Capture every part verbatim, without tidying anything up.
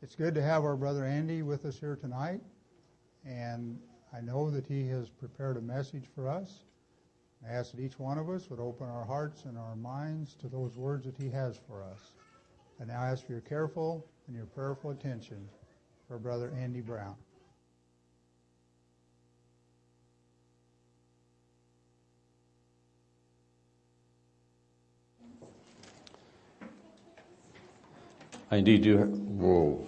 It's good to have our brother Andy with us here tonight, and I know that he has prepared a message for us. I ask that each one of us would open our hearts and our minds to those words that he has for us. I now ask for your careful and your prayerful attention for brother Andy Brown. I indeed do. Whoa.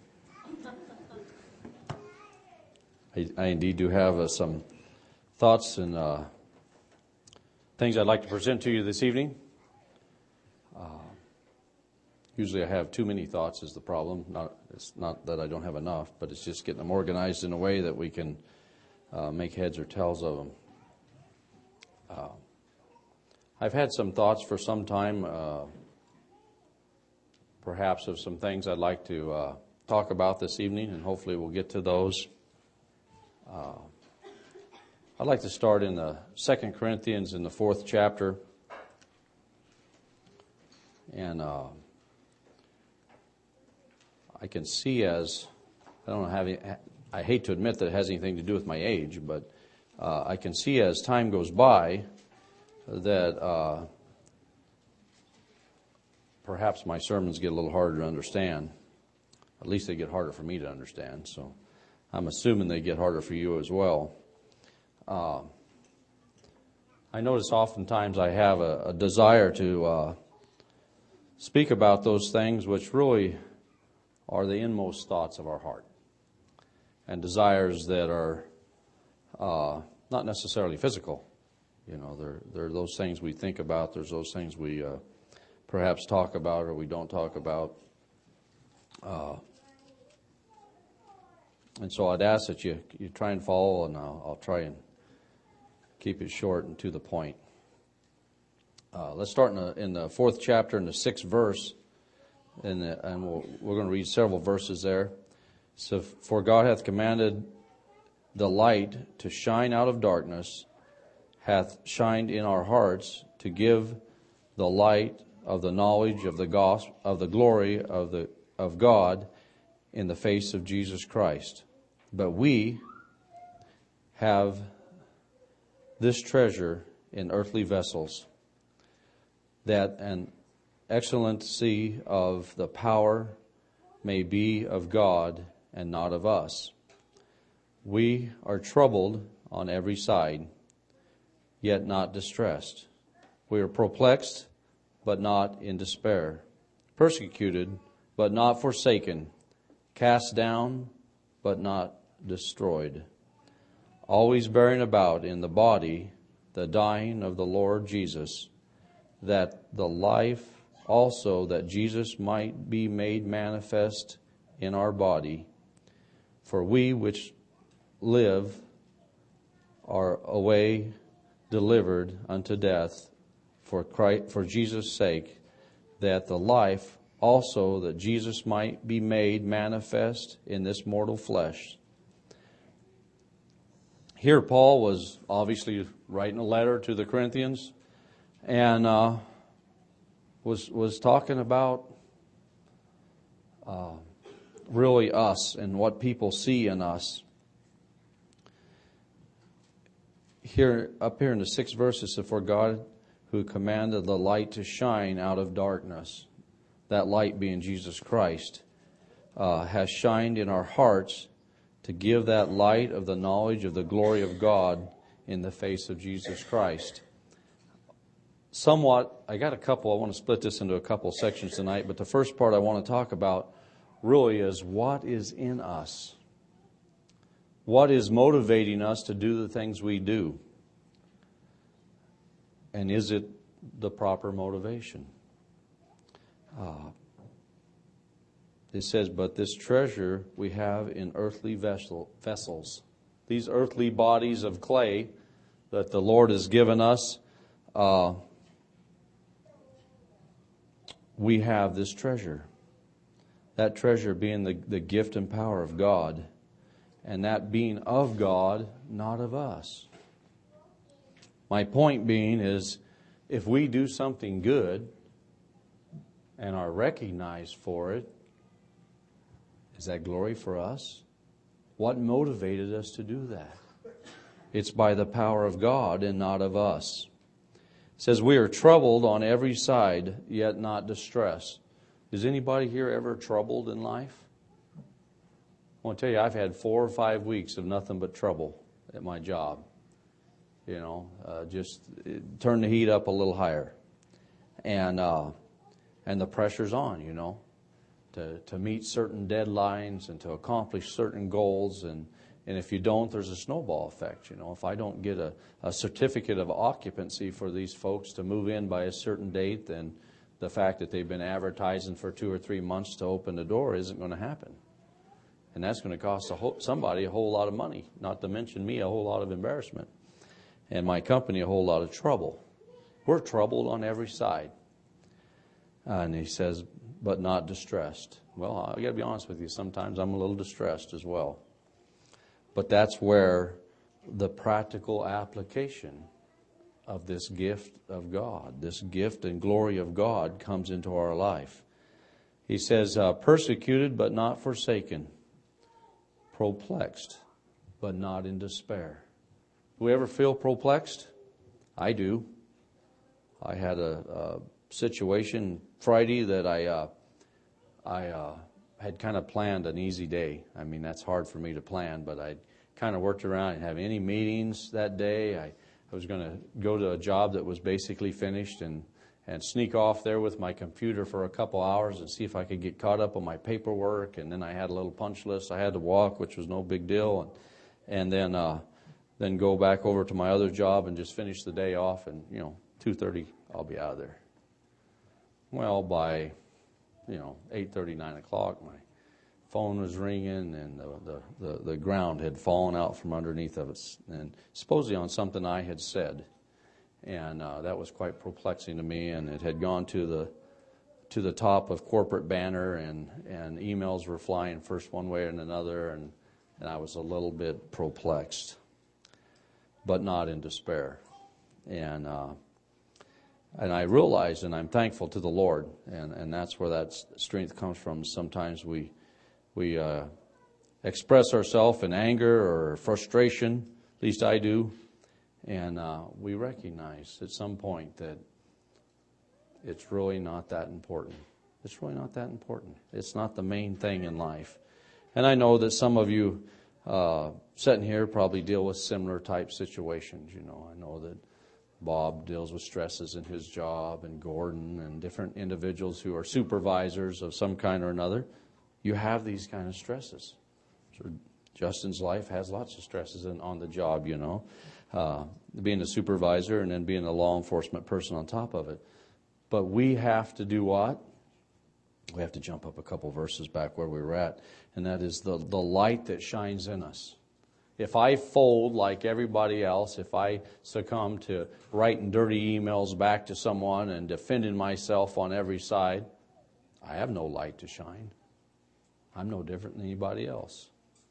I, I indeed do have uh, some thoughts and uh, things I'd like to present to you this evening. Uh, usually I have too many thoughts is the problem. Not, it's not that I don't have enough, but it's just getting them organized in a way that we can uh, make heads or tails of them. Uh, I've had some thoughts for some time, uh, perhaps of some things I'd like to uh, talk about this evening, and hopefully we'll get to those. Uh, I'd like to start in the Second Corinthians in the fourth chapter. And uh, I can see as, I don't know, having, I hate to admit that it has anything to do with my age, but uh, I can see as time goes by that uh, perhaps my sermons get a little harder to understand. At least they get harder for me to understand, so I'm assuming they get harder for you as well. Uh, I notice oftentimes I have a, a desire to uh, speak about those things which really are the inmost thoughts of our heart, and desires that are uh, not necessarily physical. You know, they're, they're those things we think about, there's those things we uh, perhaps talk about or we don't talk about. Uh, and so I'd ask that you, you try and follow, and I'll, I'll try and keep it short and to the point. Uh, let's start in the, in the fourth chapter, in the sixth verse, and, the, and we'll, we're going to read several verses there. So, for God hath commanded the light to shine out of darkness, hath shined in our hearts to give the light of the knowledge of the gospel, of the glory of the of God in the face of Jesus Christ. But we have this treasure in earthly vessels, that an excellency of the power may be of God and not of us. We are troubled on every side, yet not distressed. We are perplexed, but not in despair. Persecuted, but not forsaken. Cast down, but not destroyed. Always bearing about in the body the dying of the Lord Jesus, that the life also that Jesus might be made manifest in our body. For we which live are away delivered unto death for Christ, for Jesus' sake, that the life also that Jesus might be made manifest in this mortal flesh. Here Paul was obviously writing a letter to the Corinthians, and uh, was was talking about uh, really us and what people see in us. Here, up here in the sixth verse, it says, "For God, who commanded the light to shine out of darkness," that light being Jesus Christ, uh, has shined in our hearts to give that light of the knowledge of the glory of God in the face of Jesus Christ. Somewhat, I got a couple, I want to split this into a couple sections tonight, but the first part I want to talk about really is what is in us. What is motivating us to do the things we do? And is it the proper motivation? Uh, it says, "But this treasure we have in earthly vessel, vessels." These earthly bodies of clay that the Lord has given us, uh, we have this treasure. That treasure being the, the gift and power of God, and that being of God, not of us. My point being is, if we do something good and are recognized for it, Is that glory for us? What motivated us to do that? It's by the power of God and not of us. It says, we are troubled on every side, yet not distressed. Is anybody here ever troubled in life? I want to tell you, I've had four or five weeks of nothing but trouble at my job. You know, uh, just it, turn the heat up a little higher. And uh, and the pressure's on, you know, to, to meet certain deadlines and to accomplish certain goals. And, and if you don't, there's a snowball effect. You know, if I don't get a, a certificate of occupancy for these folks to move in by a certain date, then the fact that they've been advertising for two or three months to open the door isn't going to happen. And that's going to cost a whole, somebody a whole lot of money, not to mention me a whole lot of embarrassment, and my company a whole lot of trouble. We're troubled on every side. Uh, and he says, but not distressed. Well, I got to be honest with you, sometimes I'm a little distressed as well. But that's where the practical application of this gift of God, this gift and glory of God comes into our life. He says, uh, persecuted but not forsaken, perplexed but not in despair. Do we ever feel perplexed? I do. I had a, a situation Friday that I uh, I uh, had kind of planned an easy day. I mean, that's hard for me to plan, but I kind of worked around and have any meetings that day. I, I was going to go to a job that was basically finished and, and sneak off there with my computer for a couple hours and see if I could get caught up on my paperwork. And then I had a little punch list I had to walk, which was no big deal. And, and then uh, then go back over to my other job and just finish the day off. And, you know, two thirty, I'll be out of there. Well, by, you know, eight thirty, nine o'clock, my phone was ringing and the, the, the, the ground had fallen out from underneath of us. And supposedly on something I had said. And uh, that was quite perplexing to me. And it had gone to the to the top of corporate banner, and, and emails were flying first one way and another. And, and I was a little bit perplexed, but not in despair. And uh, and I realized, and I'm thankful to the Lord, and, and that's where that strength comes from. Sometimes we we uh, express ourselves in anger or frustration, at least I do, and uh, we recognize at some point that it's really not that important. It's really not that important. It's not the main thing in life. And I know that some of you uh, sitting here probably deal with similar type situations. You know, I know that Bob deals with stresses in his job, and Gordon and different individuals who are supervisors of some kind or another. You have these kind of stresses. So Justin's life has lots of stresses in, on the job, you know, uh, being a supervisor and then being a law enforcement person on top of it. But we have to do what? We have to jump up a couple verses back where we were at, and that is the, the light that shines in us. If I fold like everybody else, if I succumb to writing dirty emails back to someone and defending myself on every side, I have no light to shine. I'm no different than anybody else.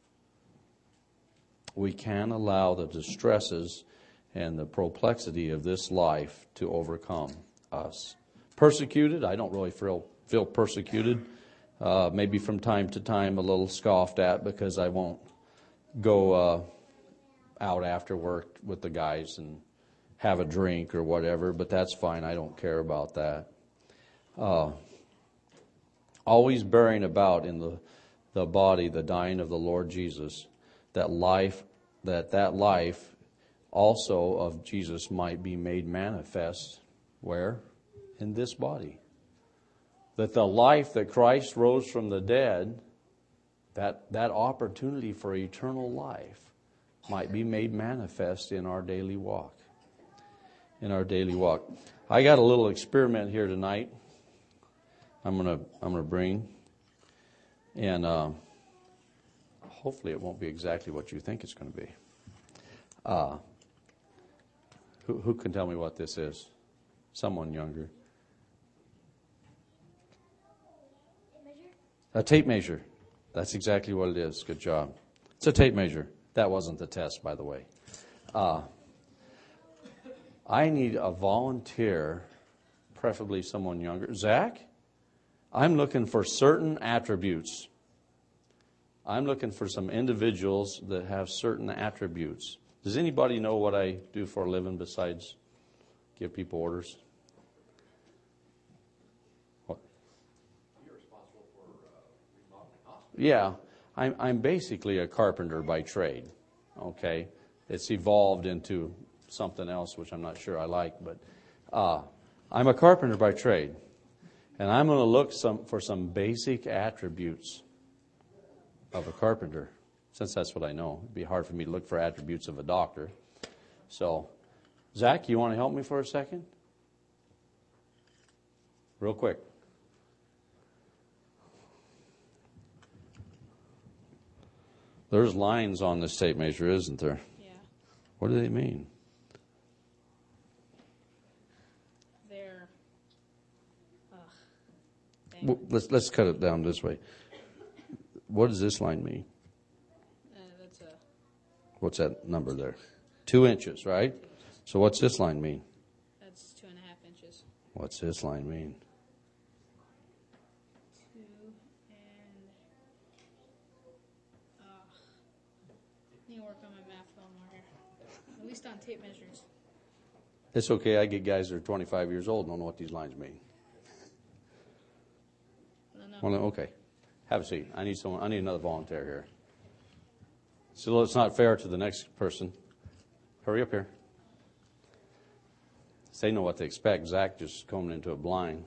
We can't allow the distresses and the perplexity of this life to overcome us. Persecuted, I don't really feel, feel persecuted. Uh, maybe from time to time a little scoffed at because I won't go uh, out after work with the guys and have a drink or whatever, but that's fine. I don't care about that. Uh, always bearing about in the, the body the dying of the Lord Jesus, that life, that that life also of Jesus might be made manifest. Where? In this body. That the life that Christ rose from the dead, That that opportunity for eternal life might be made manifest in our daily walk. In our daily walk. I got a little experiment here tonight. I'm gonna I'm gonna bring, and uh, hopefully it won't be exactly what you think it's going to be. Uh, who who can tell me what this is? Someone younger. A tape measure. That's exactly what it is. Good job. It's a tape measure. That wasn't the test, by the way. Uh, I need a volunteer, preferably someone younger. Zach, I'm looking for certain attributes. I'm looking for some individuals that have certain attributes. Does anybody know what I do for a living besides give people orders? What? You're responsible for uh, remodeling hospitals. Yeah, I'm, I'm basically a carpenter by trade, okay? It's evolved into something else, which I'm not sure I like, but uh, I'm a carpenter by trade. And I'm going to look some, for some basic attributes of a carpenter, since that's what I know. It'd be hard for me to look for attributes of a doctor. So, Zach, you want to help me for a second? Real quick. There's lines on this tape measure, isn't there? Yeah. What do they mean? They're. Ugh. Dang. Well, let's let's cut it down this way. What does this line mean? Uh, that's a. What's that number there? Two inches, right? So what's this line mean? That's two and a half inches. What's this line mean? Two and. Ugh. Need to work on my math a little more here. At least on tape measures. It's okay. I get guys that are twenty-five years old and don't know what these lines mean. No, no. Well, okay. Have a seat. I need someone. I need another volunteer here. So it's not fair to the next person. Hurry up here. They know what to expect. Zach just coming into a blind.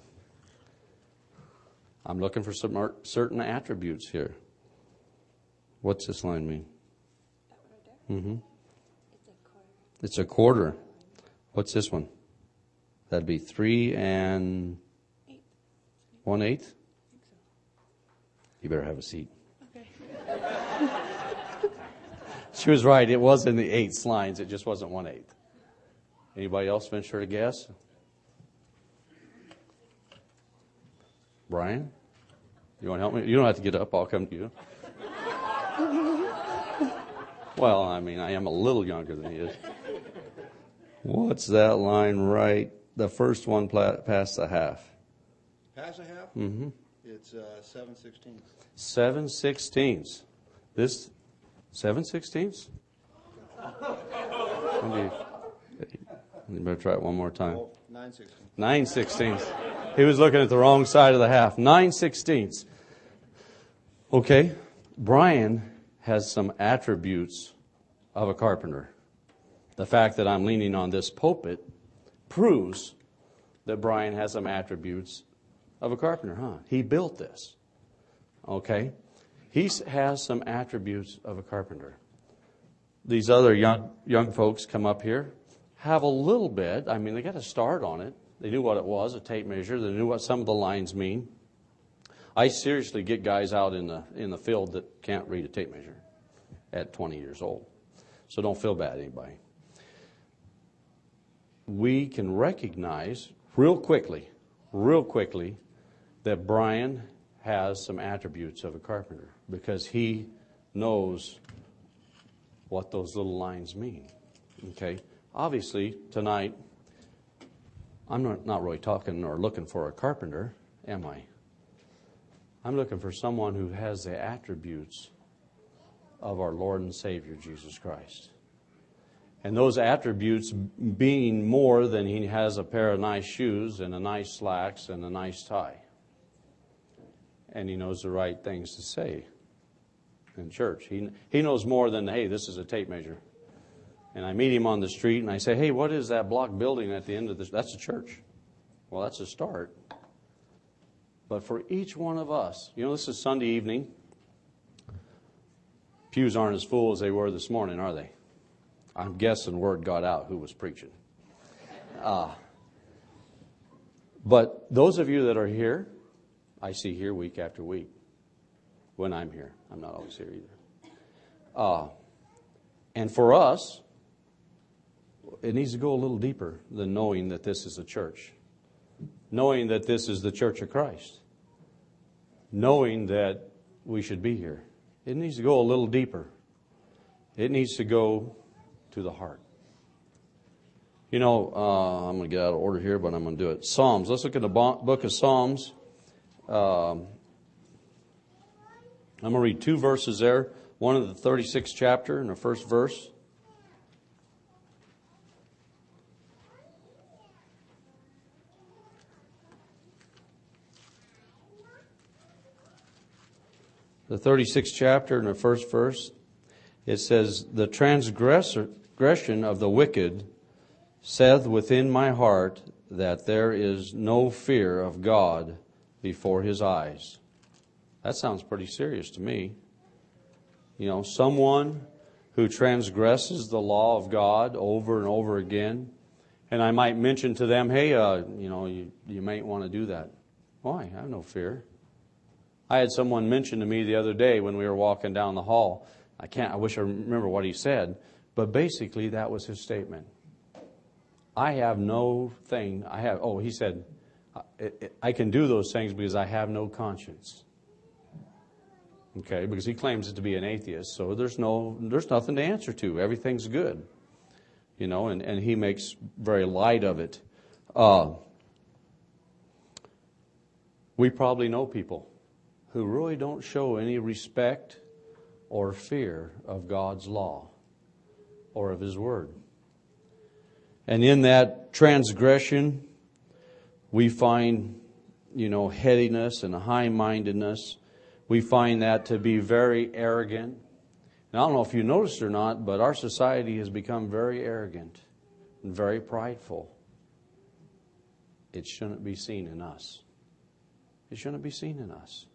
I'm looking for some art, certain attributes here. What's this line mean? Mm-hmm. It's a quarter. What's this one? That'd be three and one eighth. You better have a seat. Okay. She was right. It was in the eighths lines. It just wasn't one eighth. Anybody else venture to guess? Brian? You want to help me? You don't have to get up. I'll come to you. Well, I mean, I am a little younger than he is. What's that line right? The first one pla- past the half. Past a half? Mm-hmm. It's uh, seven sixteenths. Seven sixteenths. This, seven sixteenths? Maybe, you better try it one more time. Oh, nine sixteenths. Nine sixteenths. He was looking at the wrong side of the half. Nine sixteenths. Okay. Brian has some attributes of a carpenter. The fact that I'm leaning on this pulpit proves that Brian has some attributes of a carpenter, huh? He built this. Okay? He has some attributes of a carpenter. These other young young folks come up here, have a little bit. I mean, they got to start on it. They knew what it was, a tape measure. They knew what some of the lines mean. I seriously get guys out in the in the field that can't read a tape measure at twenty years old. So don't feel bad, anybody. We can recognize real quickly, real quickly, that Brian has some attributes of a carpenter because he knows what those little lines mean. Okay? Obviously, tonight, I'm not, not really talking or looking for a carpenter, am I? I'm looking for someone who has the attributes of our Lord and Savior, Jesus Christ. And those attributes being more than he has a pair of nice shoes and a nice slacks and a nice tie. And he knows the right things to say in church. He he knows more than, hey, this is a tape measure. And I meet him on the street and I say, hey, what is that block building at the end of this? That's a church. Well, that's a start. But for each one of us, you know, this is Sunday evening. Pews aren't as full as they were this morning, are they? I'm guessing word got out who was preaching. Uh, but those of you that are here, I see here week after week. When I'm here. I'm not always here either. Uh, and for us, it needs to go a little deeper than knowing that this is a church. Knowing that this is the Church of Christ. Knowing that we should be here. It needs to go a little deeper. It needs to go to the heart. You know, uh, I'm going to get out of order here, but I'm going to do it. Psalms. Let's look at the book of Psalms. Um, I'm going to read two verses there. One of the thirty-sixth chapter and the first verse. The thirty-sixth chapter and the first verse. It says, "The transgression of the wicked saith within my heart that there is no fear of God before his eyes." That sounds pretty serious to me. You know, someone who transgresses the law of God over and over again, and I might mention to them, hey, uh, you know, you, you might want to do that. Why? I have no fear. I had someone mention to me the other day when we were walking down the hall. I can't, I wish I remember what he said, but basically that was his statement. I have no thing, I have, oh, he said, I, I can do those things because I have no conscience. Okay, because he claims it to be an atheist, so there's no, there's nothing to answer to. Everything's good, you know, and, and he makes very light of it. Uh, we probably know people who really don't show any respect or fear of God's law or of His Word. And in that transgression, we find, you know, headiness and high-mindedness. We find that to be very arrogant. And I don't know if you noticed or not, but our society has become very arrogant and very prideful. It shouldn't be seen in us. It shouldn't be seen in us.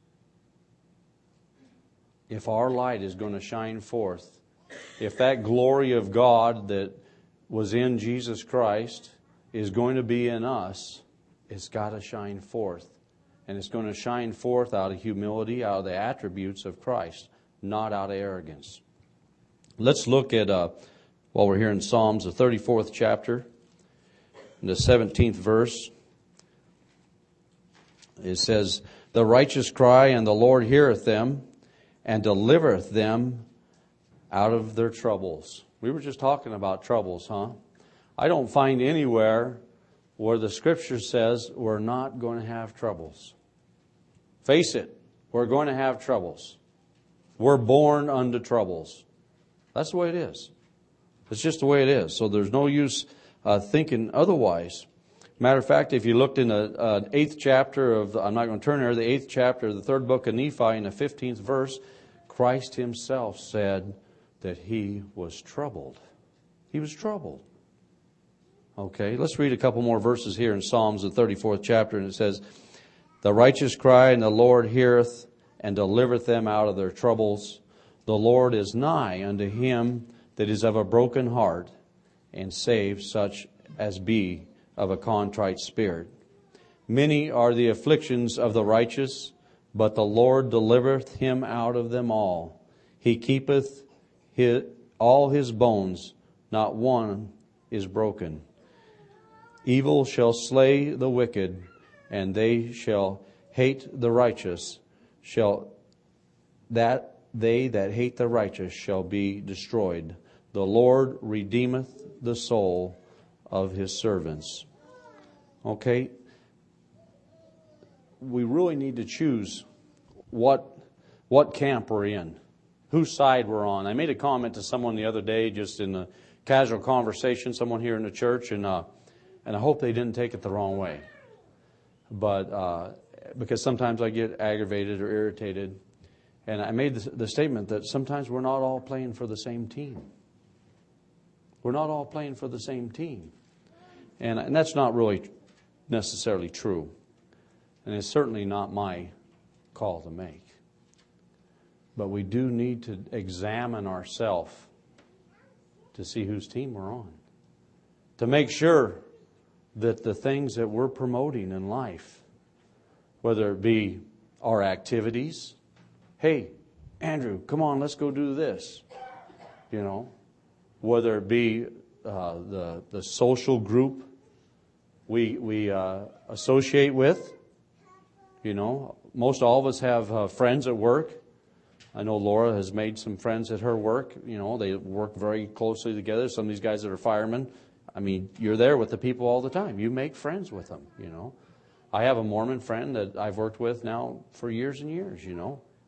If our light is going to shine forth, if that glory of God that was in Jesus Christ is going to be in us, it's got to shine forth. And it's going to shine forth out of humility, out of the attributes of Christ, not out of arrogance. Let's look at, uh, while we're here in Psalms, the thirty-fourth chapter, in the seventeenth verse. It says, "The righteous cry, and the Lord heareth them, and delivereth them out of their troubles." We were just talking about troubles, huh? I don't find anywhere where the Scripture says we're not going to have troubles. Face it, we're going to have troubles. We're born unto troubles. That's the way it is. It's just the way it is. So there's no use uh, thinking otherwise. Matter of fact, if you looked in the uh, eighth chapter of, the, I'm not going to turn there, the eighth chapter of the third book of Nephi in the fifteenth verse, Christ Himself said that He was troubled. He was troubled. Okay, let's read a couple more verses here in Psalms, the thirty-fourth chapter, and it says, "The righteous cry, and the Lord heareth, and delivereth them out of their troubles. The Lord is nigh unto him that is of a broken heart, and save such as be of a contrite spirit. Many are the afflictions of the righteous, but the Lord delivereth him out of them all. He keepeth his, all his bones, not one is broken. Evil shall slay the wicked, and they shall hate the righteous, shall that they that hate the righteous shall be destroyed. The Lord redeemeth the soul of His servants." Okay? We really need to choose what what camp we're in, whose side we're on. I made a comment to someone the other day, just in a casual conversation, someone here in the church, and uh, and I hope they didn't take it the wrong way. But uh, because sometimes I get aggravated or irritated, and I made the, the statement that sometimes we're not all playing for the same team. We're not all playing for the same team. And, and that's not really necessarily true. And it's certainly not my call to make. But we do need to examine ourselves to see whose team we're on. To make sure that the things that we're promoting in life, whether it be our activities, hey, Andrew, come on, let's go do this. You know, whether it be uh, the the social group we we uh, associate with. You know, most all of us have uh, friends at work. I know Laura has made some friends at her work. You know, they work very closely together. Some of these guys that are firemen, I mean, you're there with the people all the time. You make friends with them, you know. I have a Mormon friend that I've worked with now for years and years, you know.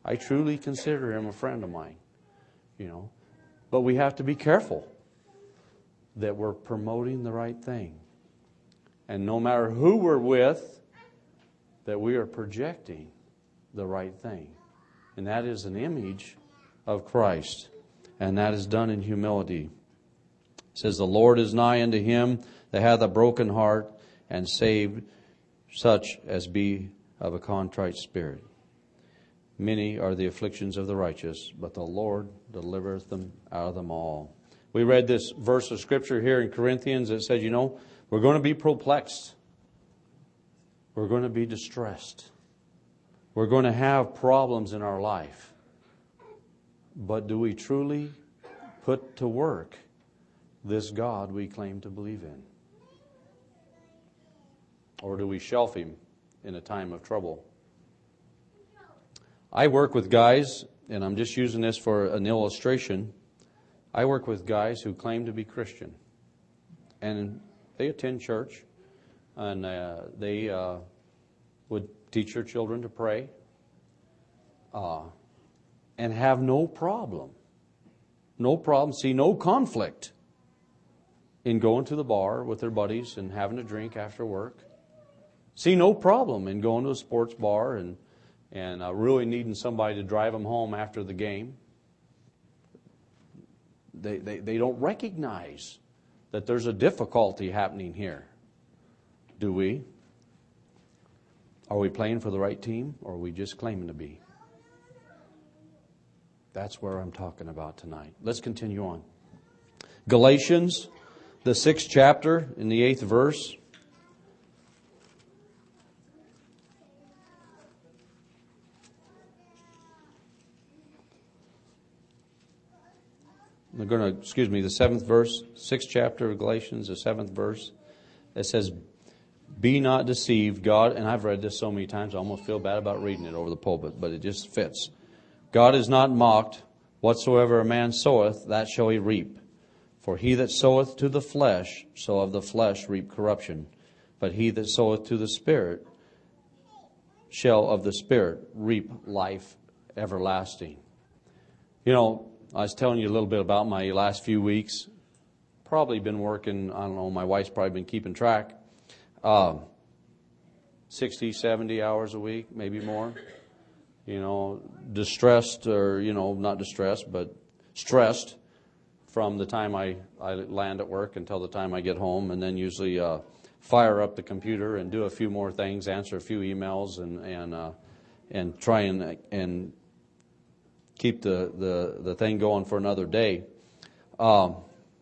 I truly consider him a friend of mine, you know. But we have to be careful that we're promoting the right thing. And no matter who we're with, that we are projecting the right thing. And that is an image of Christ. And that is done in humility. It says, the Lord is nigh unto him that hath a broken heart, and saved such as be of a contrite spirit. Many are the afflictions of the righteous, but the Lord delivereth them out of them all. We read this verse of Scripture here in Corinthians that says, you know, we're going to be perplexed. We're going to be distressed. We're going to have problems in our life. But do we truly put to work this God we claim to believe in? Or do we shelf him in a time of trouble? I work with guys, and I'm just using this for an illustration. I work with guys who claim to be Christian. And they attend church, and uh, they uh, would teach their children to pray, uh, and have no problem, no problem, see no conflict in going to the bar with their buddies and having a drink after work. See no problem in going to a sports bar and, and uh, really needing somebody to drive them home after the game. They, they, they don't recognize that there's a difficulty happening here. Do we? Are we playing for the right team, or are we just claiming to be? That's where I'm talking about tonight. Let's continue on. Galatians, the sixth chapter, in the eighth verse. We're going to, excuse me, the seventh verse, sixth chapter of Galatians, the seventh verse. It says, be not deceived, God, and I've read this so many times, I almost feel bad about reading it over the pulpit, but it just fits. God is not mocked. Whatsoever a man soweth, that shall he reap. For he that soweth to the flesh, shall of the flesh reap corruption. But he that soweth to the Spirit, shall of the Spirit reap life everlasting. You know, I was telling you a little bit about my last few weeks. Probably been working, I don't know, my wife's probably been keeping track. Uh, sixty, seventy hours a week, maybe more. You know, distressed or, you know, not distressed, but stressed from the time I, I land at work until the time I get home. And then usually uh, fire up the computer and do a few more things, answer a few emails, and and uh, and try and and keep the, the, the thing going for another day. Um,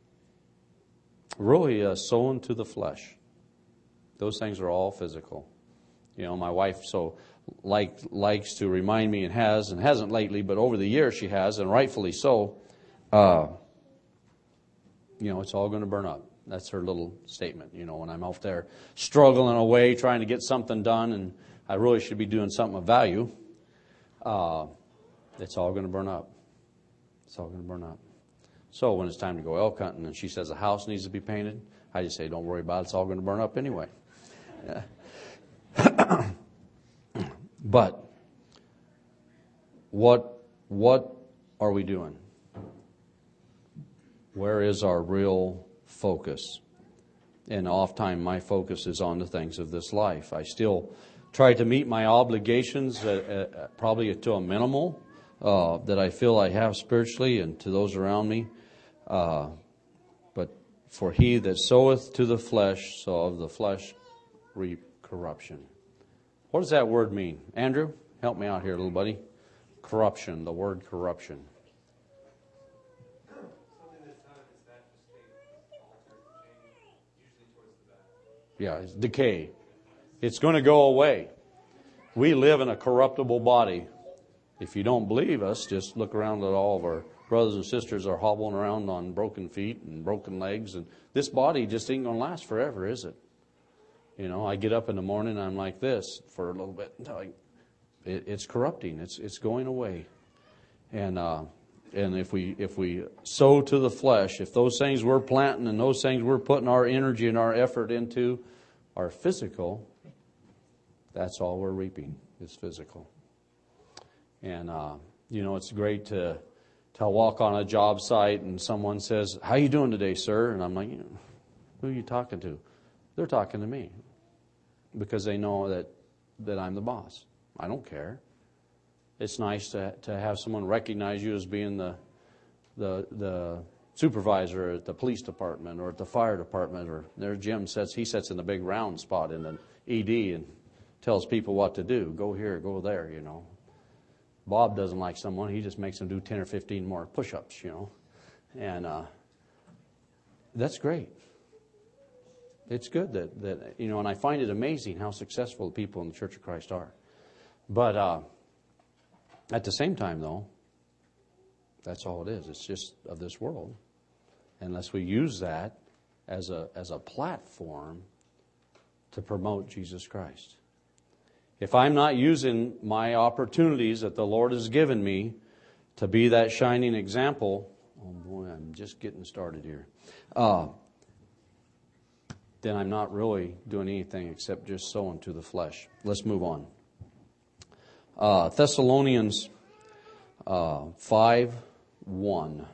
really uh, sown to the flesh. Those things are all physical. You know, my wife so like likes to remind me, and has, and hasn't lately, but over the years she has, and rightfully so. Uh, you know, it's all going to burn up. That's her little statement. You know, when I'm out there struggling away, trying to get something done, and I really should be doing something of value, uh, it's all going to burn up. It's all going to burn up. So when it's time to go elk hunting, and she says the house needs to be painted, I just say, don't worry about it. It's all going to burn up anyway. But what what are we doing? Where is our real focus? And oftentimes my focus is on the things of this life. I still try to meet my obligations at, at, probably to a minimal uh, that I feel I have spiritually and to those around me. Uh, but for he that soweth to the flesh, so of the flesh reap corruption. What does that word mean? Andrew, help me out here, little buddy. Corruption, the word corruption. Something that's not in its natural state, altered, changed, usually towards the back. Yeah, it's decay. It's going to go away. We live in a corruptible body. If you don't believe us, just look around at all of our brothers and sisters are hobbling around on broken feet and broken legs. And this body just ain't going to last forever, is it? You know, I get up in the morning and I'm like this for a little bit until I, it, it's corrupting. It's it's going away. And uh, and if we if we sow to the flesh, if those things we're planting and those things we're putting our energy and our effort into are physical, that's all we're reaping is physical. And, uh, you know, it's great to, to walk on a job site and someone says, how you doing today, sir? And I'm like, who are you talking to? They're talking to me because they know that, that I'm the boss. I don't care. It's nice to to have someone recognize you as being the the the supervisor at the police department or at the fire department, or there Jim sits he sits in the big round spot in the E D and tells people what to do. Go here, go there, you know. Bob doesn't like someone, he just makes them do ten or fifteen more push-ups, you know. And uh, that's great. It's good that, that, you know, and I find it amazing how successful the people in the Church of Christ are. But uh, at the same time, though, that's all it is. It's just of this world. Unless we use that as a as a platform to promote Jesus Christ. If I'm not using my opportunities that the Lord has given me to be that shining example, oh boy, I'm just getting started here. Uh, then I'm not really doing anything except just sowing to the flesh. Let's move on. Uh, Thessalonians uh, five one.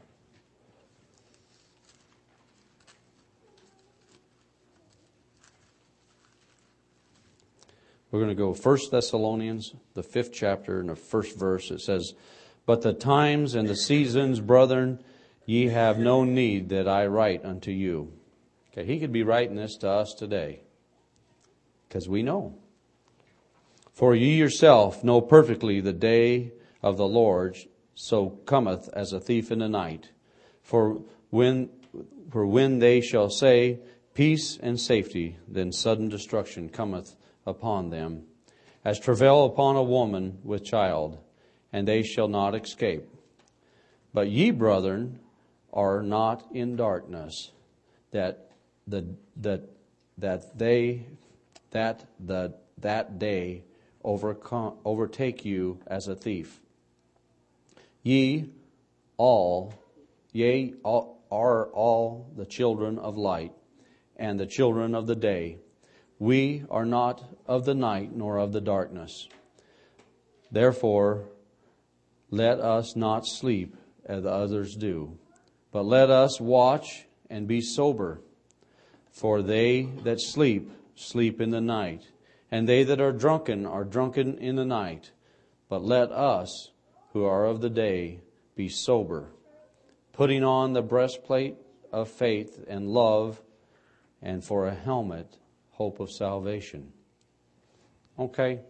We're going to go First Thessalonians, the fifth chapter, and the first verse. It says, "But the times and the seasons, brethren, ye have no need that I write unto you." Okay, he could be writing this to us today, because we know. "For ye yourself know perfectly the day of the Lord so cometh as a thief in the night. For when, for when they shall say, peace and safety, then sudden destruction cometh upon them, as travail upon a woman with child, and they shall not escape. But ye, brethren, are not in darkness, that the that that they that the that day overcome overtake you as a thief. Ye all, yea, all, are all the children of light, and the children of the day. We are not of the night nor of the darkness. Therefore, let us not sleep as others do, but let us watch and be sober. For they that sleep, sleep in the night, and they that are drunken are drunken in the night. But let us, who are of the day, be sober, putting on the breastplate of faith and love, and for a helmet, hope of salvation." Okay.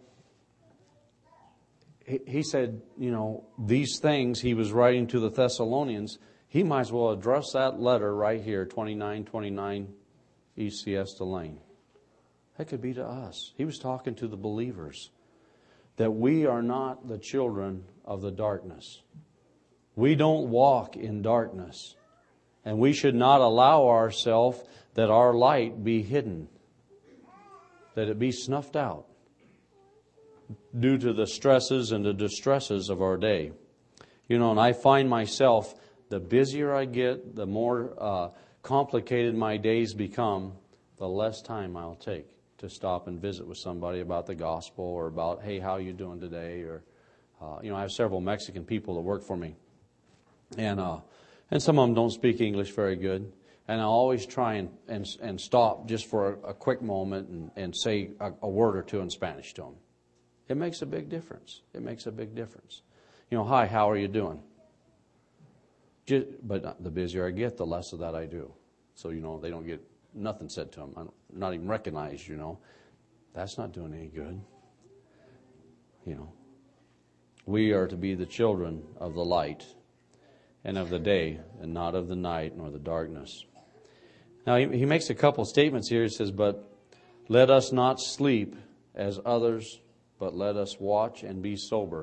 He, he said, you know, these things he was writing to the Thessalonians. He might as well address that letter right here, twenty-nine twenty-nine East Siesta Lane. That could be to us. He was talking to the believers, that we are not the children of the darkness. We don't walk in darkness. And we should not allow ourselves that our light be hidden, that it be snuffed out due to the stresses and the distresses of our day. You know, and I find myself, the busier I get, the more uh, complicated my days become, the less time I'll take to stop and visit with somebody about the gospel or about, hey, how you doing today? Or, uh, you know, I have several Mexican people that work for me. And uh, and some of them don't speak English very good. And I always try and, and, and stop just for a, a quick moment and, and say a, a word or two in Spanish to them. It makes a big difference. It makes a big difference. You know, hi, how are you doing? Just, but the busier I get, the less of that I do. So, you know, they don't get nothing said to them. I'm not even recognized, you know. That's not doing any good. You know, we are to be the children of the light and of the day, and not of the night nor the darkness. Now, he, he makes a couple statements here. He says, but let us not sleep as others, but let us watch and be sober.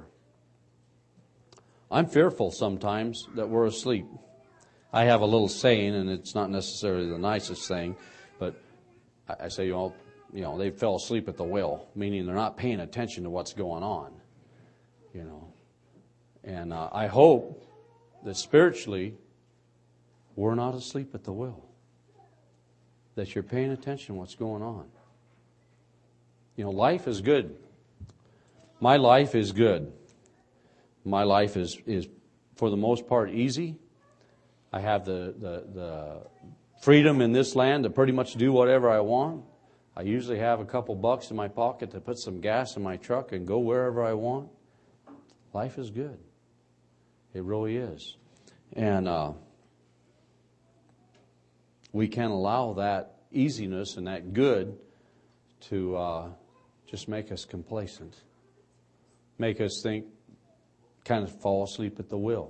I'm fearful sometimes that we're asleep. I have a little saying, and it's not necessarily the nicest thing, but I, I say, you know, you know, they fell asleep at the wheel, meaning they're not paying attention to what's going on. You know, and uh, I hope that spiritually, we're not asleep at the wheel. That you're paying attention to what's going on. You know, life is good. My life is good. My life is, is for the most part, easy. I have the, the, the freedom in this land to pretty much do whatever I want. I usually have a couple bucks in my pocket to put some gas in my truck and go wherever I want. Life is good. It really is. And uh, we can't allow that easiness and that good to uh, just make us complacent. Make us think, kind of fall asleep at the wheel.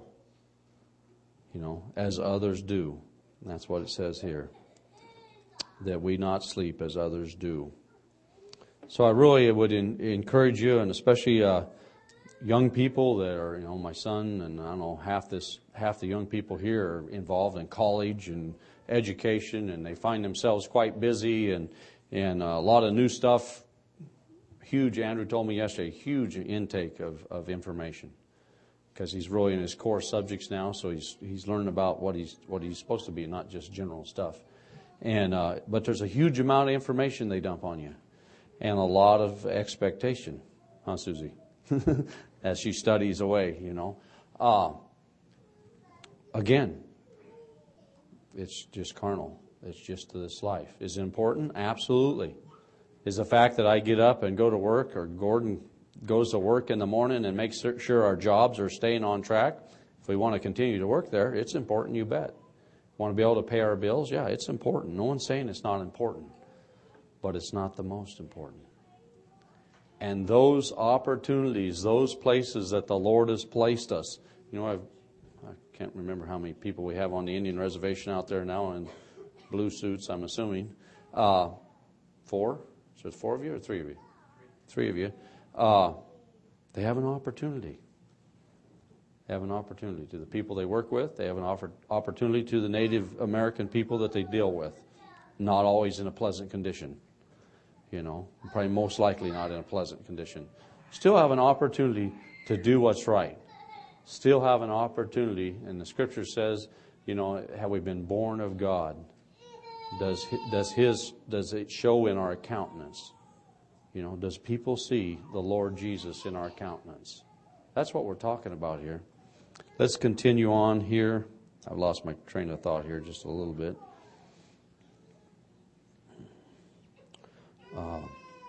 You know, as others do. And that's what it says here. That we not sleep as others do. So I really would in, encourage you, and especially uh, young people that are, you know, my son, and I don't know, half this, half the young people here are involved in college and education, and they find themselves quite busy, and and a lot of new stuff. Huge, Andrew told me yesterday, huge intake of, of information, because he's really in his core subjects now, so he's he's learning about what he's what he's supposed to be, not just general stuff. And uh, but there's a huge amount of information they dump on you, and a lot of expectation, huh, Susie? As she studies away, you know. Uh, again, it's just carnal. It's just this life. Is it important? Absolutely. Is the fact that I get up and go to work, or Gordon goes to work in the morning and makes sure our jobs are staying on track, if we want to continue to work there, it's important, you bet. Want to be able to pay our bills? Yeah, it's important. No one's saying it's not important. But it's not the most important. And those opportunities, those places that the Lord has placed us. You know, I've, I can't remember how many people we have on the Indian reservation out there now in blue suits, I'm assuming. Uh, four? So it's four of you or three of you? Three of you. Uh, they have an opportunity. They have an opportunity to the people they work with. They have an offer, opportunity to the Native American people that they deal with. Not always in a pleasant condition. You know, probably most likely not in a pleasant condition. Still have an opportunity to do what's right. Still have an opportunity, and the Scripture says, you know, have we been born of God? Does does His does it show in our countenance? You know, does people see the Lord Jesus in our countenance? That's what we're talking about here. Let's continue on here. I've lost my train of thought here just a little bit. Uh,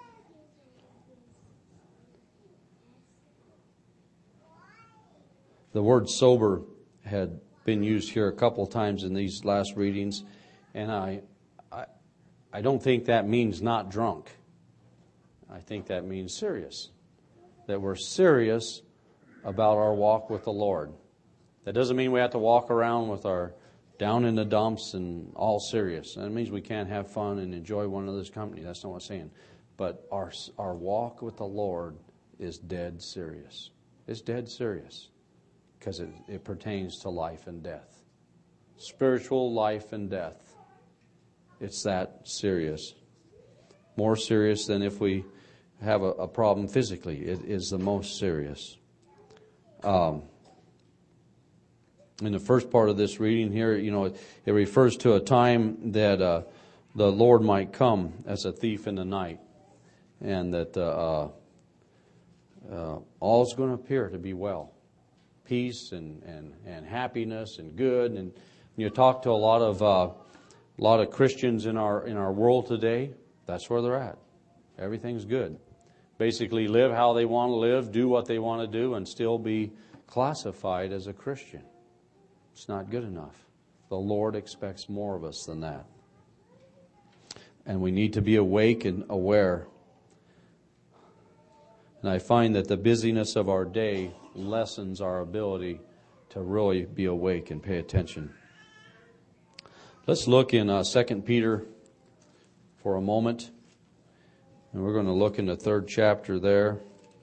the word sober had been used here a couple times in these last readings, and I, I, I don't think that means not drunk. I think that means serious. That we're serious about our walk with the Lord. That doesn't mean we have to walk around with our down in the dumps and all serious. And it means we can't have fun and enjoy one another's company. That's not what I'm saying. But our our walk with the Lord is dead serious. It's dead serious because it, it pertains to life and death. Spiritual life and death. It's that serious. More serious than if we have a, a problem physically. It is the most serious. Um, in the first part of this reading here, you know, it, it refers to a time that uh, the Lord might come as a thief in the night, and that uh, uh, all is going to appear to be well, peace and, and, and happiness and good. And you talk to a lot of uh, a lot of Christians in our in our world today, that's where they're at. Everything's good. Basically, live how they want to live, do what they want to do, and still be classified as a Christian. It's not good enough. The Lord expects more of us than that. And we need to be awake and aware. And I find that the busyness of our day lessens our ability to really be awake and pay attention. Let's look in uh, Second Peter for a moment. And we're going to look in the third chapter there.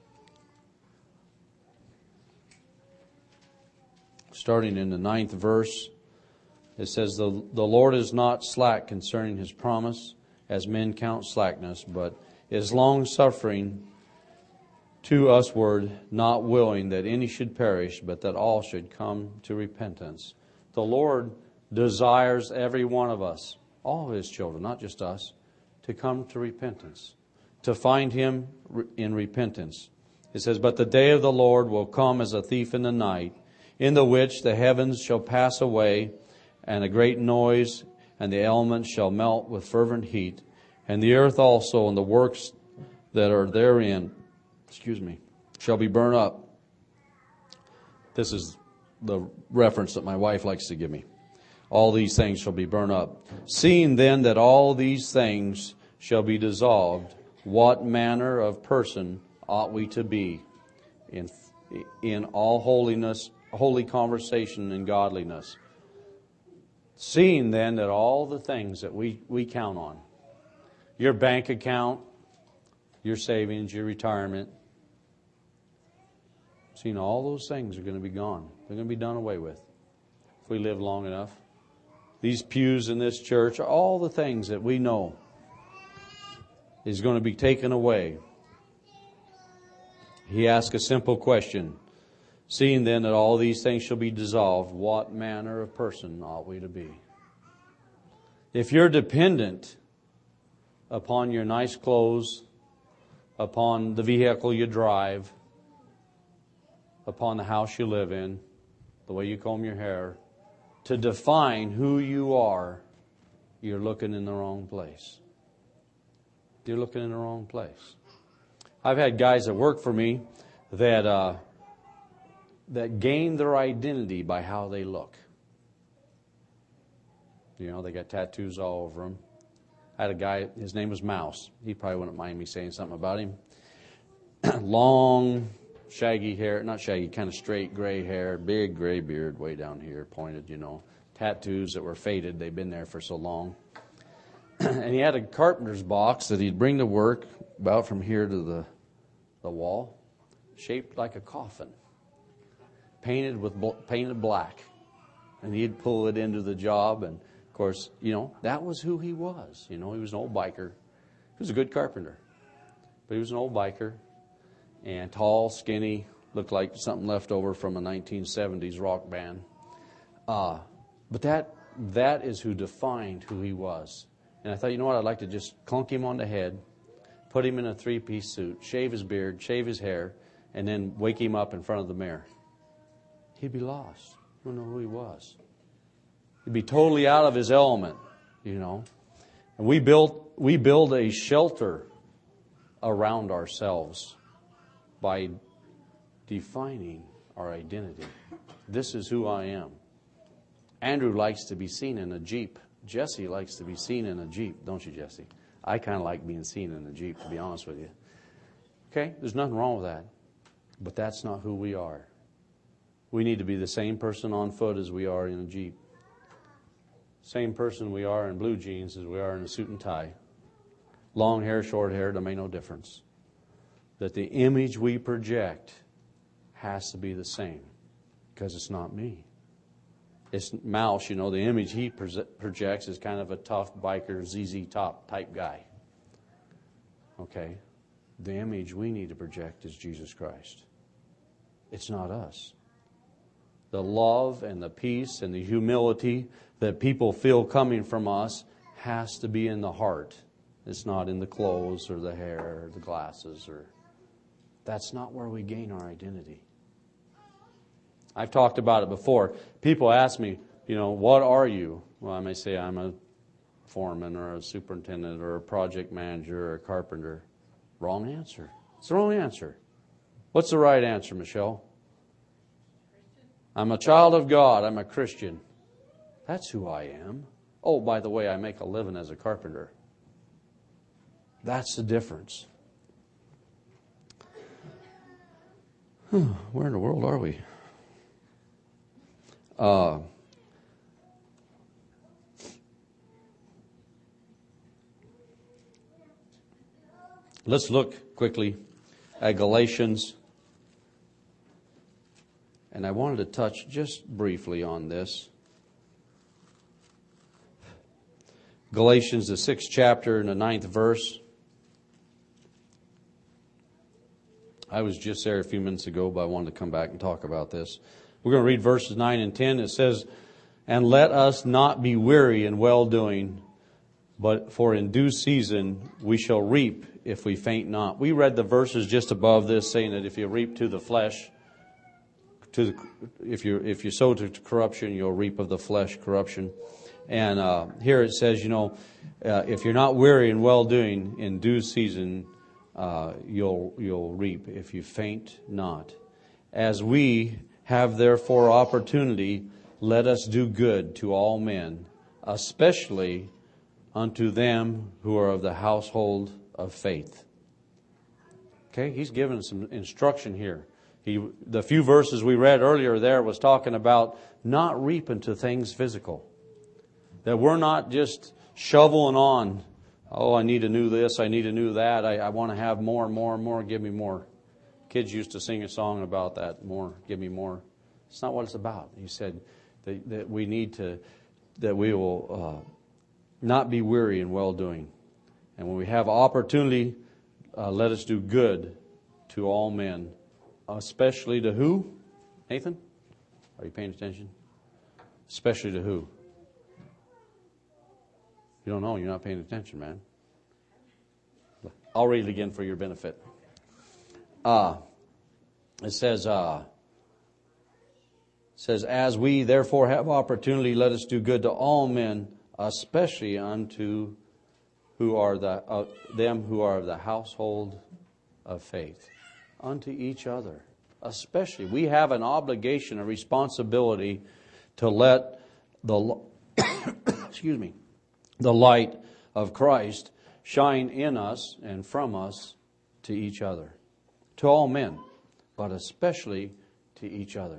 Starting in the ninth verse, it says, the, the Lord is not slack concerning His promise, as men count slackness, but is long-suffering to usward, not willing that any should perish, but that all should come to repentance. The Lord desires every one of us, all of His children, not just us, to come to repentance, to find Him in repentance. It says, "But the day of the Lord will come as a thief in the night, in the which the heavens shall pass away, and a great noise, and the elements shall melt with fervent heat, and the earth also and the works that are therein, excuse me, shall be burned up." This is the reference that my wife likes to give me. "All these things shall be burned up. Seeing then that all these things shall be dissolved, what manner of person ought we to be in in all holiness, holy conversation and godliness? Seeing then that all the things that we, we count on, your bank account, your savings, your retirement, seeing all those things are going to be gone. They're going to be done away with if we live long enough. These pews in this church, all the things that we know is going to be taken away. He asked a simple question. Seeing then that all these things shall be dissolved, what manner of person ought we to be? If you're dependent upon your nice clothes, upon the vehicle you drive, upon the house you live in, the way you comb your hair, to define who you are, you're looking in the wrong place. You're looking in the wrong place. I've had guys that work for me that uh, that gain their identity by how they look. You know, they got tattoos all over them. I had a guy, his name was Mouse. He probably wouldn't mind me saying something about him. Long, shaggy hair, not shaggy, kind of straight gray hair, big gray beard way down here, pointed, you know. Tattoos that were faded. They'd been there for so long. And he had a carpenter's box that he'd bring to work about from here to the the wall, shaped like a coffin, painted with painted black. And he'd pull it into the job. And, of course, you know, that was who he was. You know, he was an old biker. He was a good carpenter. But he was an old biker. And tall, skinny, looked like something left over from a nineteen seventies rock band. Uh, but that that is who defined who he was. And I thought, you know what, I'd like to just clunk him on the head, put him in a three-piece suit, shave his beard, shave his hair, and then wake him up in front of the mirror. He'd be lost. He wouldn't know who he was. He'd be totally out of his element, you know. And we built we build a shelter around ourselves by defining our identity. This is who I am. Andrew likes to be seen in a Jeep. Jesse likes to be seen in a Jeep, don't you, Jesse? I kind of like being seen in a Jeep, to be honest with you. Okay, there's nothing wrong with that. But that's not who we are. We need to be the same person on foot as we are in a Jeep. Same person we are in blue jeans as we are in a suit and tie. Long hair, short hair, don't make no difference. That the image we project has to be the same, because it's not me. It's Mouse, you know, the image he projects is kind of a tough biker, Z Z Top type guy. Okay? The image we need to project is Jesus Christ. It's not us. The love and the peace and the humility that people feel coming from us has to be in the heart. It's not in the clothes or the hair or the glasses. Or that's not where we gain our identity. I've talked about it before. People ask me, you know, what are you? Well, I may say I'm a foreman or a superintendent or a project manager or a carpenter. Wrong answer. It's the wrong answer. What's the right answer, Michelle? I'm a child of God. I'm a Christian. That's who I am. Oh, by the way, I make a living as a carpenter. That's the difference. Where in the world are we? Uh, let's look quickly at Galatians. And I wanted to touch just briefly on this. Galatians, the sixth chapter and the ninth verse. I was just there a few minutes ago, but I wanted to come back and talk about this. We're going to read verses nine and ten. It says, "And let us not be weary in well-doing, But for in due season we shall reap if we faint not. We read the verses just above this saying that if you reap to the flesh, to the, if you if you sow to corruption, you'll reap of the flesh corruption. And uh, here it says, you know, uh, if you're not weary in well doing, in due season uh, you'll you'll reap if you faint not. As we have therefore opportunity, let us do good to all men, especially unto them who are of the household of faith. Okay, he's given some instruction here. He, the few verses we read earlier there was talking about not reaping to things physical. That we're not just shoveling on, oh, I need a new this, I need a new that, I, I want to have more and more and more, give me more. Kids used to sing a song about that, more, give me more. It's not what it's about. He said that, that we need to, that we will uh, not be weary in well-doing. And when we have opportunity, uh, let us do good to all men, especially to who? Nathan? Are you paying attention? Especially to who? You don't know. You're not paying attention, man. I'll read it again for your benefit. Uh, it says, uh, it says, as we therefore have opportunity, let us do good to all men, especially unto who are the uh, them who are of the household of faith. Unto each other, especially. We have an obligation, a responsibility to let the excuse me, the light of Christ shine in us and from us to each other, to all men, but especially to each other.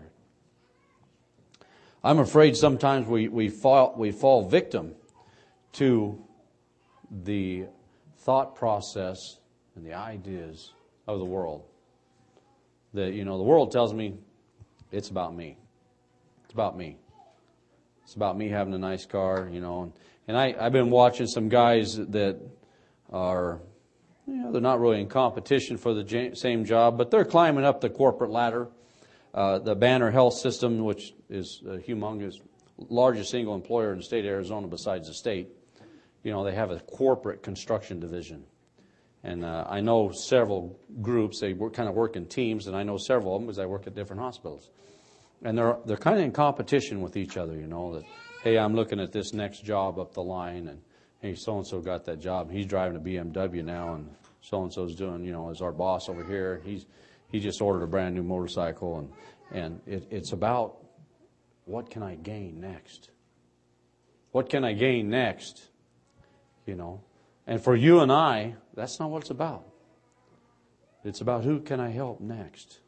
I'm afraid sometimes we, we fall we fall victim to the thought process and the ideas of the world. That, you know, the world tells me it's about me. It's about me. It's about me having a nice car, you know. And, and I, I've been watching some guys that are, you know, they're not really in competition for the j- same job, but they're climbing up the corporate ladder. Uh, the Banner Health System, which is a humongous, largest single employer in the state of Arizona besides the state, you know, they have a corporate construction division. And uh, I know several groups, they work, kind of work in teams, and I know several of them because I work at different hospitals. And they're they're kind of in competition with each other, you know, that, hey, I'm looking at this next job up the line, and hey, so-and-so got that job, and he's driving a B M W now, and so-and-so's doing, you know, as our boss over here, he's he just ordered a brand new motorcycle, and, and it, it's about what can I gain next? What can I gain next? You know, and for you and I, that's not what it's about. It's about who can I help next?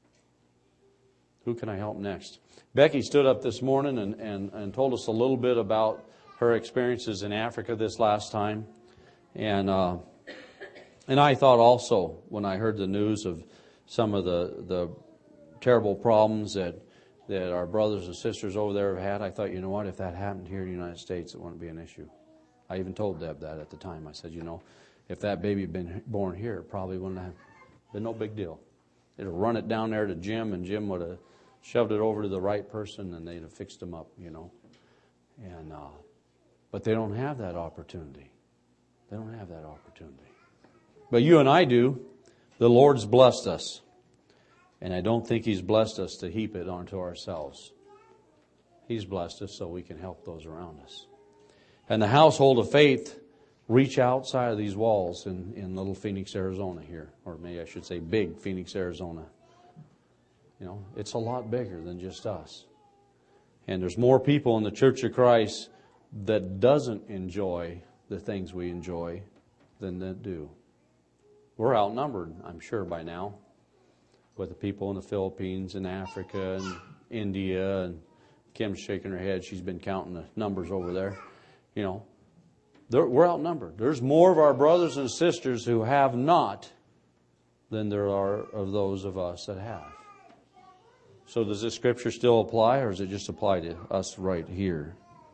Who can I help next? Becky stood up this morning and, and, and told us a little bit about her experiences in Africa this last time. And uh, and I thought also, when I heard the news of some of the, the terrible problems that, that our brothers and sisters over there have had, I thought, you know what, if that happened here in the United States, it wouldn't be an issue. I even told Deb that at the time. I said, you know, if that baby had been born here, it probably wouldn't have been no big deal. They'd have run it down there to Jim, and Jim would have shoved it over to the right person, and they'd have fixed him up, you know. And uh, but they don't have that opportunity. They don't have that opportunity. But you and I do. The Lord's blessed us. And I don't think He's blessed us to heap it onto ourselves. He's blessed us so we can help those around us. And the household of faith reach outside of these walls in, in little Phoenix, Arizona here. Or maybe I should say big Phoenix, Arizona. You know, it's a lot bigger than just us. And there's more people in the Church of Christ that doesn't enjoy the things we enjoy than that do. We're outnumbered, I'm sure, by now, with the people in the Philippines and Africa and India. And Kim's shaking her head. She's been counting the numbers over there. You know, we're outnumbered. There's more of our brothers and sisters who have not than there are of those of us that have. So does this scripture still apply, or does it just apply to us right here?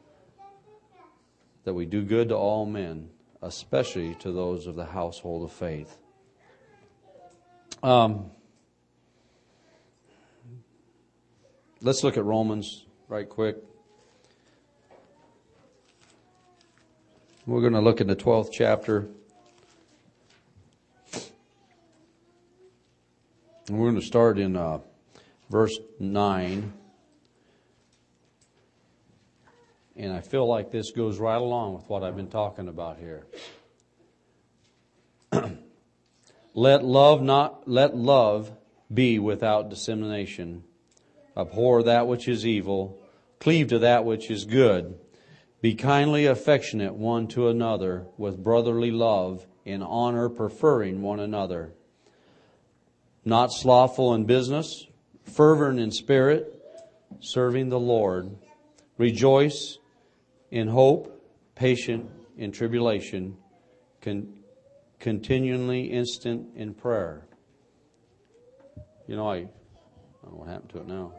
That we do good to all men, especially to those of the household of faith. Um, let's look at Romans right quick. We're going to look in the twelfth chapter. And we're going to start in uh, verse nine. And I feel like this goes right along with what I've been talking about here. Let love not let love be without dissimulation. Abhor that which is evil. Cleave to that which is good. Be kindly affectionate one to another with brotherly love, in honor preferring one another. Not slothful in business, fervent in spirit, serving the Lord. Rejoice in hope, patient in tribulation, con- continually instant in prayer. You know, I, I don't know what happened to it now.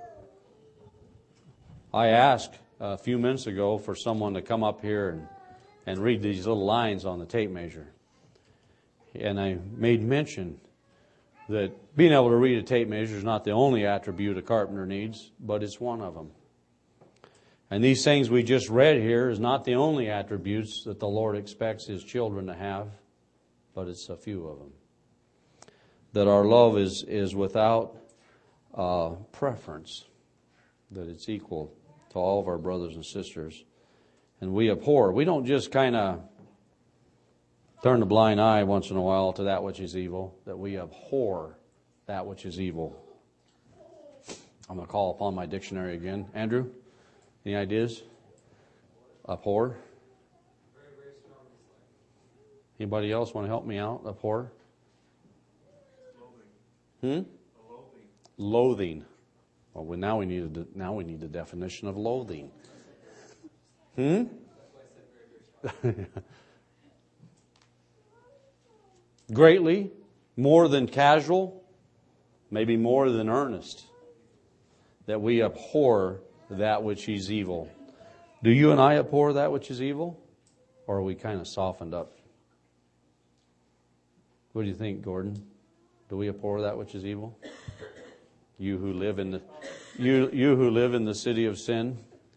I asked a few minutes ago for someone to come up here and, and read these little lines on the tape measure. And I made mention that being able to read a tape measure is not the only attribute a carpenter needs, but it's one of them. And these things we just read here is not the only attributes that the Lord expects His children to have, but it's a few of them. That our love is, is without uh, preference, that it's equal to all of our brothers and sisters. And we abhor. We don't just kind of turn a blind eye once in a while to that which is evil, that we abhor that which is evil. I'm going to call upon my dictionary again. Andrew, any ideas? Abhor. Very, very strong dislike. Anybody else want to help me out? Abhor. Loathing. Hmm? A loathing. Loathing. Well, we, now we need a de- now we need the definition of loathing. Hmm? That's why I said very, very strong. Greatly, more than casual, maybe more than earnest, that we abhor that which is evil. Do you and I abhor that which is evil? Or are we kind of softened up? What do you think, Gordon? Do we abhor that which is evil? You who live in the you you who live in the city of sin?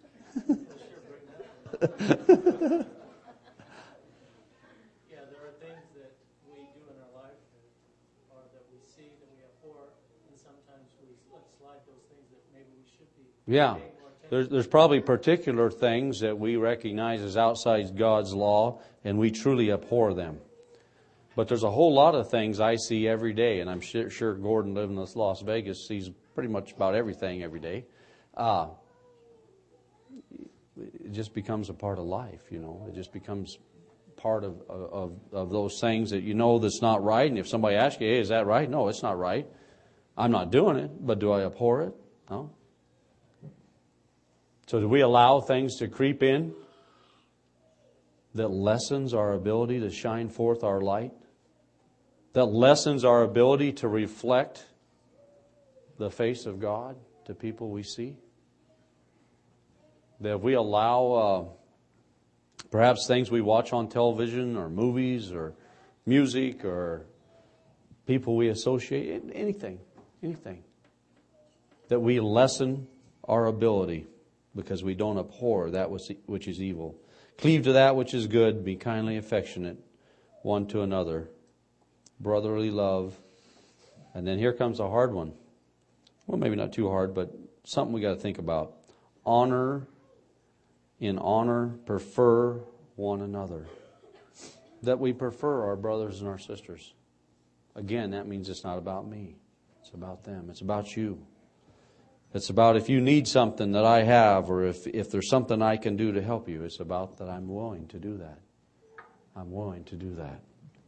Yeah, there are things that we do in our life that, or that we see that we abhor, and sometimes we let slide those things that maybe we should be Yeah. paying more attention There's, there's probably particular things that we recognize as outside God's law, and we truly abhor them. But there's a whole lot of things I see every day, and I'm sure, sure Gordon, living in Las Vegas, sees pretty much about everything every day. Uh, it just becomes a part of life, you know. It just becomes part of, of, of those things that you know that's not right. And if somebody asks you, hey, is that right? No, it's not right. I'm not doing it, but do I abhor it? No. So do we allow things to creep in that lessens our ability to shine forth our light? That lessens our ability to reflect the face of God to people we see? That if we allow uh, perhaps things we watch on television or movies or music or people we associate, anything, anything, that we lessen our ability because we don't abhor that which is evil. Cleave to that which is good, be kindly affectionate one to another, brotherly love. And then here comes a hard one. Well, maybe not too hard, but something we got to think about. Honor, in honor, prefer one another. That we prefer our brothers and our sisters. Again, that means it's not about me. It's about them. It's about you. It's about if you need something that I have, or if, if there's something I can do to help you. It's about that I'm willing to do that. I'm willing to do that.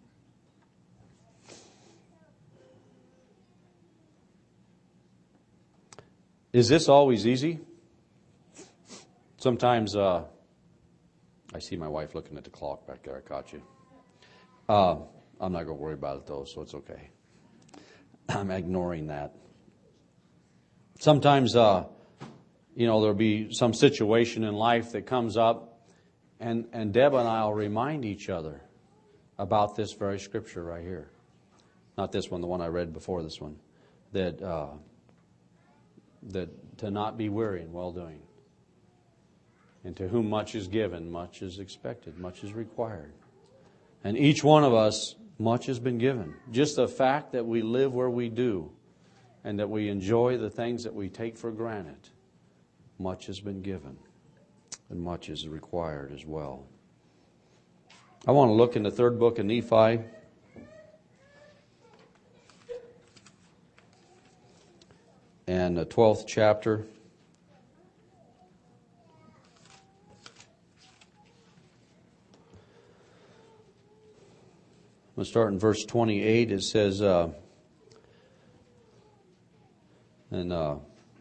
Is this always easy? Sometimes, uh, I see my wife looking at the clock back there. I caught you. Uh, I'm not going to worry about it, though, so it's okay. I'm ignoring that. Sometimes, uh, you know, there'll be some situation in life that comes up, and, and Deb and I will remind each other about this very scripture right here. Not this one, the one I read before this one. That... Uh, that to not be weary in well-doing. And to whom much is given, much is expected, much is required. And each one of us, much has been given. Just the fact that we live where we do and that we enjoy the things that we take for granted, much has been given and much is required as well. I want to look in the third book of Nephi. And the twelfth chapter. I'm going to start in verse twenty-eight. It says, uh, and uh,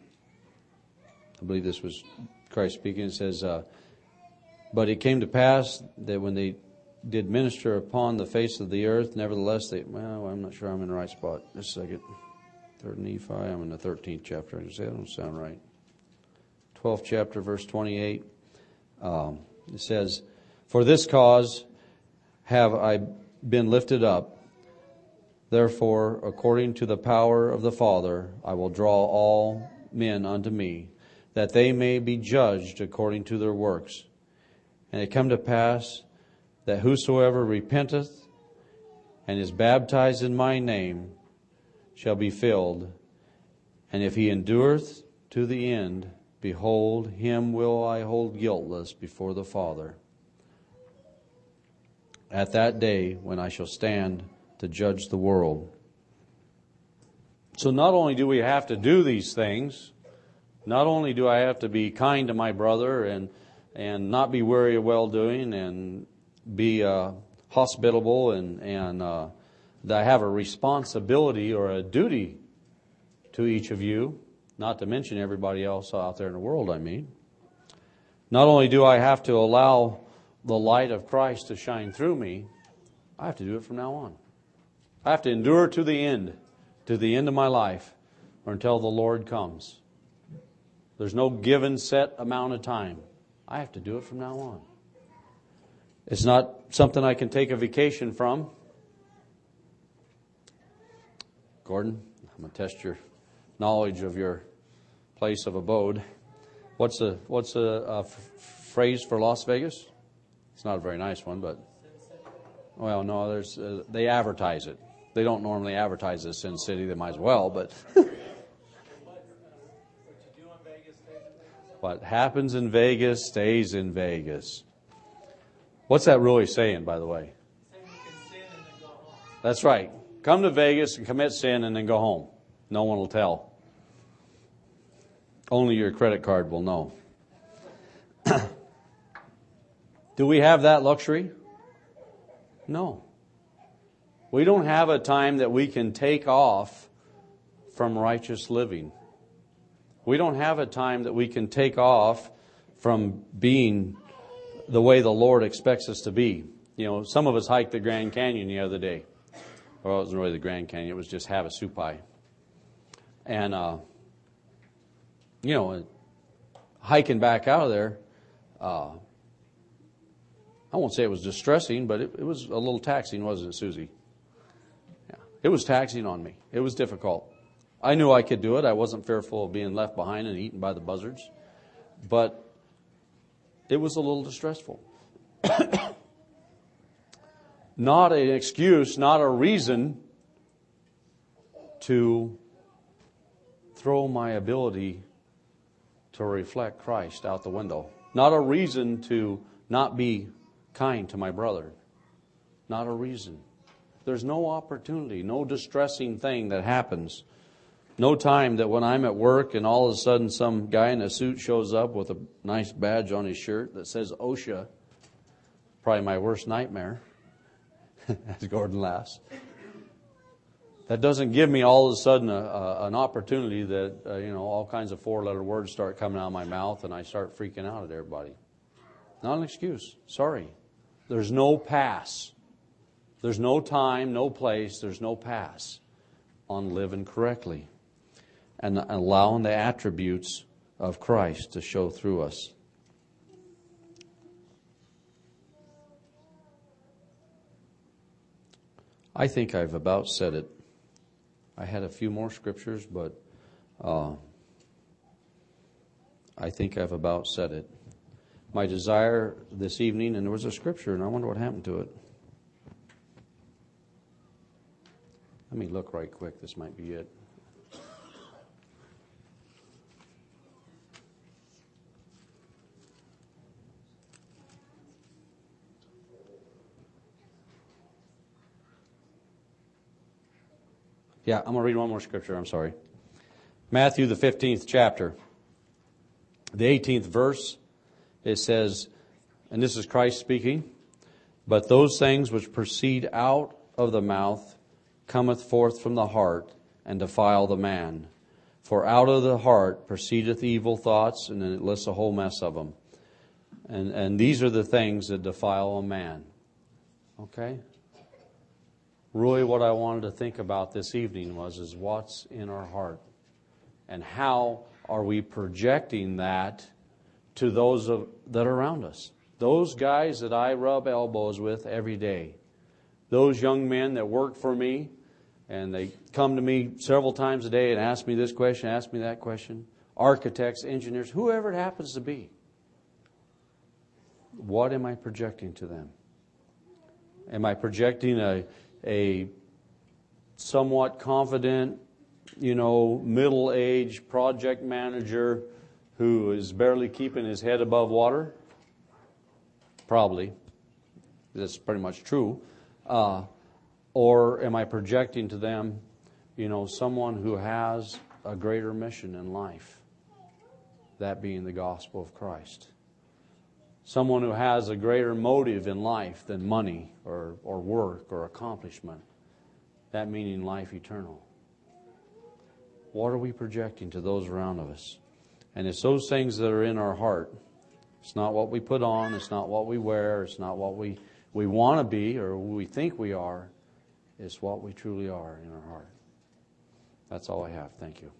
I believe this was Christ speaking. It says, uh, but it came to pass that when they did minister upon the face of the earth, nevertheless they, well, I'm not sure I'm in the right spot. Just a second. Third Nephi, I'm in the thirteenth chapter. I say that don't sound right. twelfth chapter, verse twenty-eight. Um, it says, for this cause have I been lifted up. Therefore, according to the power of the Father, I will draw all men unto me, that they may be judged according to their works. And it come to pass that whosoever repenteth and is baptized in my name shall be filled. And if he endureth to the end, behold, him will I hold guiltless before the Father at that day when I shall stand to judge the world. So not only do we have to do these things, not only do I have to be kind to my brother and and not be weary of well-doing and be uh, hospitable and, and uh, that I have a responsibility or a duty to each of you, not to mention everybody else out there in the world, I mean. Not only do I have to allow the light of Christ to shine through me, I have to do it from now on. I have to endure to the end, to the end of my life, or until the Lord comes. There's no given set amount of time. I have to do it from now on. It's not something I can take a vacation from. Gordon, I'm going to test your knowledge of your place of abode. What's a what's a, a f- phrase for Las Vegas? It's not a very nice one, but well, no, there's uh, they advertise it. They don't normally advertise this in Sin City. They might as well, but what happens in Vegas stays in Vegas. What's that really saying, by the way? That's right. Come to Vegas and commit sin and then go home. No one will tell. Only your credit card will know. Do we have that luxury? No. We don't have a time that we can take off from righteous living. We don't have a time that we can take off from being the way the Lord expects us to be. You know, some of us hiked the Grand Canyon the other day. Well, it wasn't really the Grand Canyon. It was just Havasupai. And, uh, you know, hiking back out of there, uh, I won't say it was distressing, but it, it was a little taxing, wasn't it, Susie? Yeah, it was taxing on me. It was difficult. I knew I could do it. I wasn't fearful of being left behind and eaten by the buzzards. But it was a little distressful. Not an excuse, not a reason to throw my ability to reflect Christ out the window. Not a reason to not be kind to my brother. Not a reason. There's no opportunity, no distressing thing that happens. No time that when I'm at work and all of a sudden some guy in a suit shows up with a nice badge on his shirt that says OSHA. Probably my worst nightmare. As Gordon laughs. That doesn't give me all of a sudden a, a, an opportunity that, uh, you know, all kinds of four-letter words start coming out of my mouth and I start freaking out at everybody. Not an excuse. Sorry. There's no pass. There's no time, no place, there's no pass on living correctly and allowing the attributes of Christ to show through us. I think I've about said it. I had a few more scriptures, but uh, I think I've about said it. my desire this evening, and there was a scripture, and I wonder what happened to it. Let me look right quick. This might be it. Yeah, I'm going to read one more scripture. I'm sorry. Matthew, the fifteenth chapter, the eighteenth verse, it says, and this is Christ speaking, but those things which proceed out of the mouth cometh forth from the heart, and defile the man. For out of the heart proceedeth evil thoughts, and then it lists a whole mess of them. And, and these are the things that defile a man. Okay? Really what I wanted to think about this evening was is what's in our heart. And how are we projecting that to those of, that are around us? Those guys that I rub elbows with every day. Those young men that work for me, and they come to me several times a day and ask me this question, ask me that question. Architects, engineers, whoever it happens to be. What am I projecting to them? Am I projecting a, a somewhat confident, you know, middle-aged project manager who is barely keeping his head above water? Probably. That's pretty much true. Uh, or am I projecting to them, you know, someone who has a greater mission in life? That being the gospel of Christ. Someone who has a greater motive in life than money or, or work or accomplishment. That meaning life eternal. What are we projecting to those around us? And it's those things that are in our heart. It's not what we put on. It's not what we wear. It's not what we, we want to be or we think we are. It's what we truly are in our heart. That's all I have. Thank you.